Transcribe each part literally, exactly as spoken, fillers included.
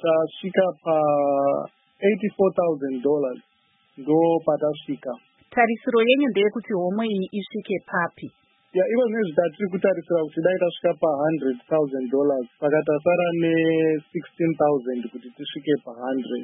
tasvika pa eighty-four thousand dollars ndo patasvika. Tarisiro yenyu ndeyekuti homwe iyi isvike papi? Ya, ivo zvinezvi tatiri kutarisira kuti dai tasvika pa one hundred thousand dollars saka tasara ne sixteen thousand kuti tisvike pa one hundred.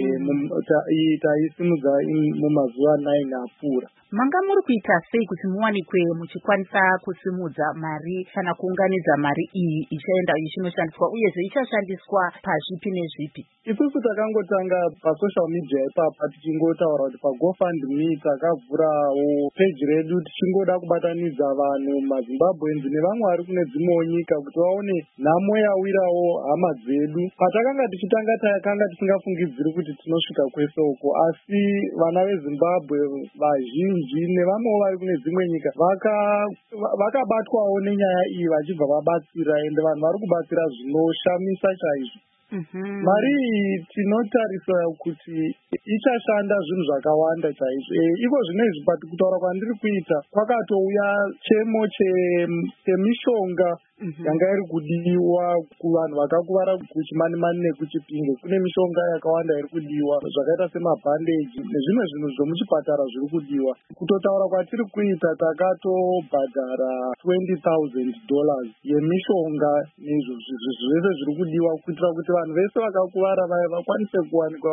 Iyi taisimudza mumazuva nine apfuura. Manga muri kuita sei kuti muwanikwe muchikwanisa kusimudza mari kana kuunganidza mari iyi ichaenda ichinoshandiswa uyezve ichashandiswa pazvipi nezvipi? Isusu takangotanga pasocial media ipapa tichingotaura kuti paGoFundMe takavhurawo page redu tichingoda kubatanidza vanhu maZimbabweans nevamwe vari kune dzimwewo nyika kuti vaone nhamo yawirawo hama dzedu. Patakanga tichitanga takanga tisingafungidziri kuti tinosvika kwese uko, asi vana veZimbabwe vazhinji nevamwewo vari kune dzimwe nyika vakabatwawo nenyaya iyi vachibva vabatsira, ende vanhu vari kubatsira zvinoshamisa chaizvo. Mm-hmm. Mari iyi tinotarisa kuti ichashanda zvinhu zvakawanda chaizvo. E, iko zvinezvi pati kutaura kwandiri kuita kwakatouya chemo chemishonga mm-hmm. yanga iri kudiwa kuvanhu vakakuvara kuchimanimani nekuchipinge. Kune mishonga yakawanda iri kudiwa zvakaita semabhandeji nezvimwe zvinhu zvomuchipatara zviri kudiwa. Kutotaura kwatiri kuita takatobhadhara twenty thousand dollars yemishonga nezvo zvese zviri kudiwa kuitira kuti vanhu vese vakakuvara vaya vakwanise kuwanikwa.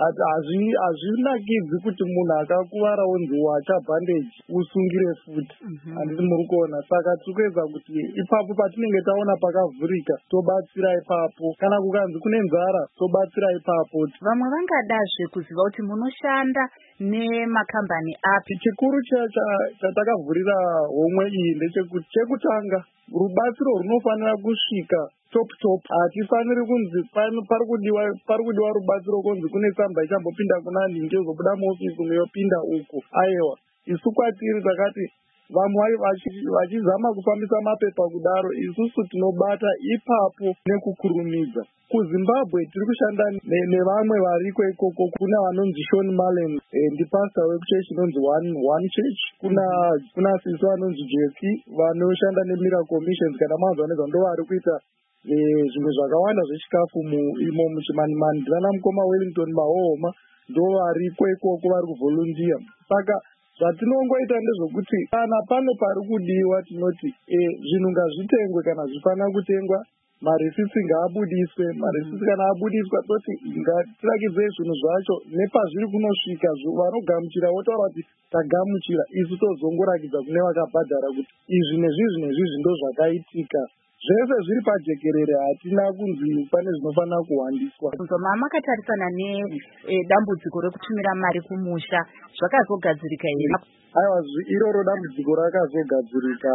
Hazvinakidzi kuti munhu akakuvara onzi wacha bhandeji usungire futi. Handiti muri kuona. Saka tiri kuedza kuti ipapo patinenge taona pakavhurika tobatsira ipapo, kana kukanzi kune nzara tobatsira ipapo. Vamwe vangadazve kuziva kuti munoshanda nemakambani api? Chikuru chatakavhurira homwe iyi ndechekuti chekutanga rubatsiro runofanira kusvika top top. Hatifaniri kunzi pari kudiwa pari kudiwa rubatsiro kunzi kune tsamba ichambopinda kuna ndinge zobuda muofisi uneyopinda uko. Aiwa, isu kwatiri takati vamwe vachizama kufambisa mapepa kudaro, isusu tinobata ipapo nekukurumidza. KuZimbabwe tiri kushanda nevamwe variko ikoko. Kuna vanonzi Sean Malen, ndipastor wekuchechi inonzi one one church. Kuna kuna sisi vanonzi Jeffy vanoshanda neMiracle Missions, kana mazuva nezva ndo vari kuita zvimwe zvakawanda zvechikafu imo muchimanimani. Ndinana mukoma Wellington Mahoma ndo variko ikoko vari kuvolunteer. Saka zvatinongoita ndezvokuti kana pano pari kudiwa tinoti e, zvinhu ngazvitengwe kana zvifanira kutengwa, marisitsi ngaabudiswe. Marisitsi kana abudiswa toti ngatirakidze zvinhu zvacho nepazviri kunosvika. Vanogamuchira votaura kuti tagamuchira, isu tozongorakidza kune vakabhadhara kuti izvi nezvizvi nezvizvi ndo zvakaitika. Zvese zviri pajekerere, hatina kunzi pane zvinofanira kuwandiswa. Mama makatarisana nedambudziko rekutumira mari kumusha, zvakazogadzirika here? Aiwa, iroro dambudziko rakazogadzirika.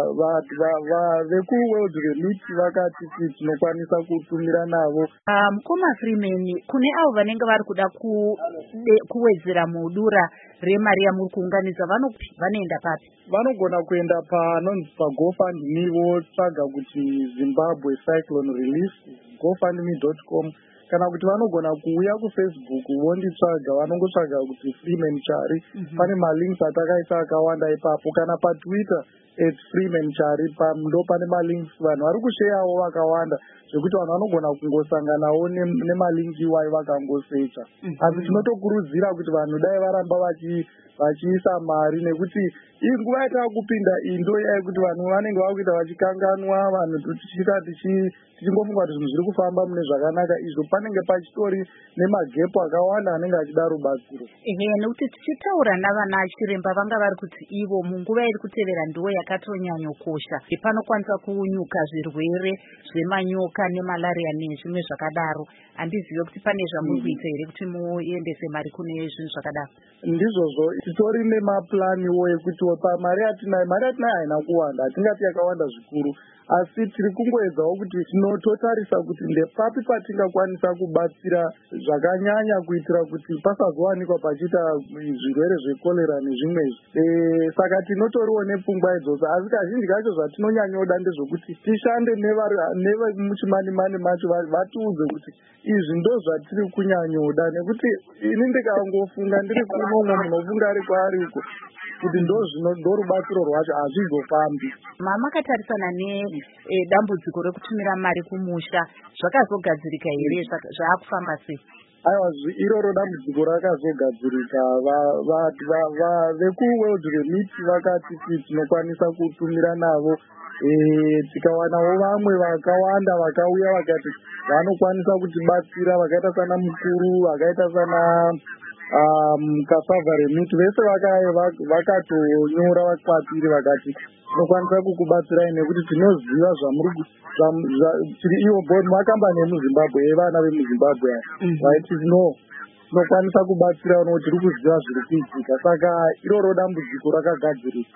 VekuWorld Remit vakati tinokwanisa kutumira navo. Mukoma Freeman, kune avo vanenge vari kuda kuwedzera mudura remari yamuri kuunganidza vanoenda papi? Vanogona kuenda panonzi paGoFundMe votsvaga kuti Zimbabwe Cyclone Relief, gofundme dot com, kana kuti vanogona kuuya kuFacebook vonditsvaga, vanongotsvaga kuti Freeman Chari. Mm-hmm. Pane malinks atakaisa akawanda ipapo, kana paTwitter at Freeman Chari ndo pane malinks vanhu vari kusheyawo vakawanda zvekuti vanhu vanogona kungosanganawo nemalinki iwayo vakangosecha. Mm-hmm. Asi tinotokurudzira kuti vanhu dai varamba vachiisa mari, nekuti iyi nguva yatava kupinda iyi ndo yekuti vanhu vanenge vakuita vachikanganwa, vanhu tichita tichingofunga kuti zvinhu zviri kufamba mune zvakanaka, izvo panenge pachitori nemagepo akawanda anenge achida rubatsiro. Ehe, nekuti tichitaura navana chiremba vanga vari kuti ivo munguva iri kutevera ndiwo yakatonyanyokosha. Panokwanisa kunyuka zvirwere zvemanyoka nemalaria nezvimwe zvakadaro. Handizive kuti pane zvamuri kuita here kuti muendese mari kune zvinhu zvakadaro? Ndizvozvo, titori nemaplaniwo ekuti pamari atinayo, mari atinayo haina kuwanda, hatingati yakawanda zvikuru, asi tiri kungoedzawo kuti tinototarisa kuti ndepapi patingakwanisa kubatsira zvakanyanya kuitira kuti pasazowanikwa pachiita zvirwere zvekorera nezvimwezvi. E, saka tinotoriwo nepfungwa idzodzo, asi kazhinji kacho zvatinonyanyoda ndezvokuti tishande nevemuchimanimani macho vatiudze kuti izvi ndo zvatiri kunyanyoda, nekuti ini ndikangofunga ndiri kunomwe munofunga ari kwaariko kuti ndo zvino ndo rubatsiro rwacho hazvizofambi. Mama makatarisana e, dambudziko rekutumira mari kumusha zvakazogadzirika here, zvaakufamba sei? Aiwa, iroro dambudziko rakazogadzirika. Vekuworld remit vakati tinokwanisa kutumira navo, tikawanawo vamwe vakawanda vakauya vakati vanokwanisa kutibatsira, vakaita sana mukuru, vakaita sana kasava remit, vese vakatonyora vakwatiri vakati tinokwanisa kukubatsirai nekuti tinoziva zvamuri tiri ivo board makambani emuzimbabwe evana vemuzimbabwe vaiti no tinokwanisa kubatsira nokuti tiri kuziva zviri kuitika. Saka iroro dambudziko rakagadzirika.